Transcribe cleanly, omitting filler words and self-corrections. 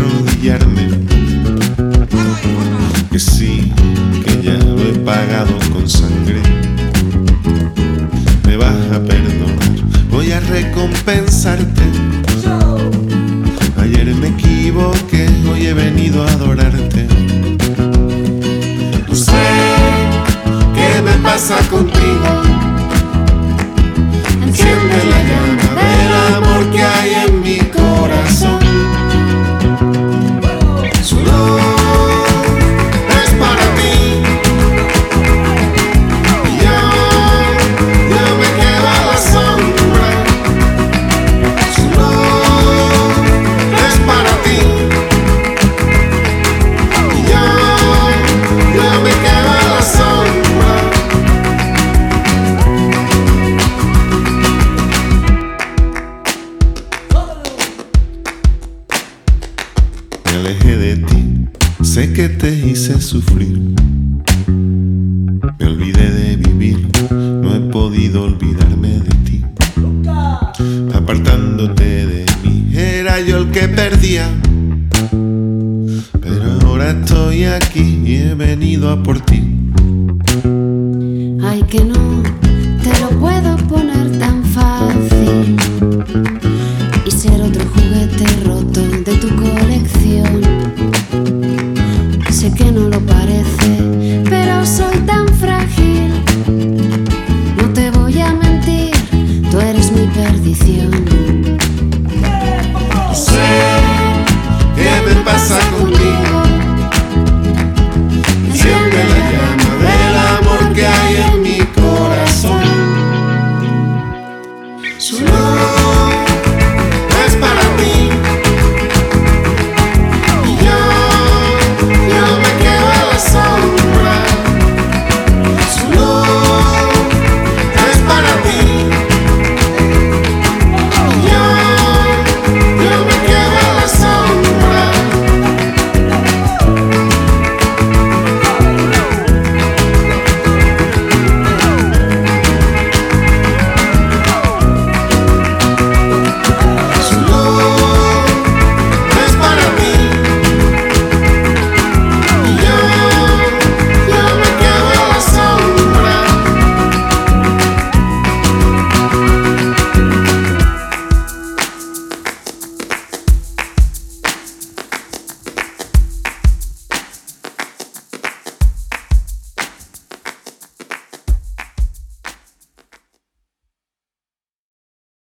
arrodillarme, que sí, que ya lo he pagado con sangre. Me vas a perdonar, voy a recompensarte. Ayer me equivoqué, hoy he venido a adorarte. No sé qué me pasa contigo. Enciende la llama del amor que hay en mi corazón. Solo es para ti. Y yo me quedo a la sombra. Solo es para ti. Y yo me quedo a la sombra. Me alejé de ti, sé que te hice sufrir. Me olvidé de vivir, no he podido olvidarme de ti. Apartándote de mí, era yo el que perdía. Pero ahora estoy aquí y he venido a por ti. Ay, que no te lo puedo poner tan fácil y ser otro juguete roto de tu colección.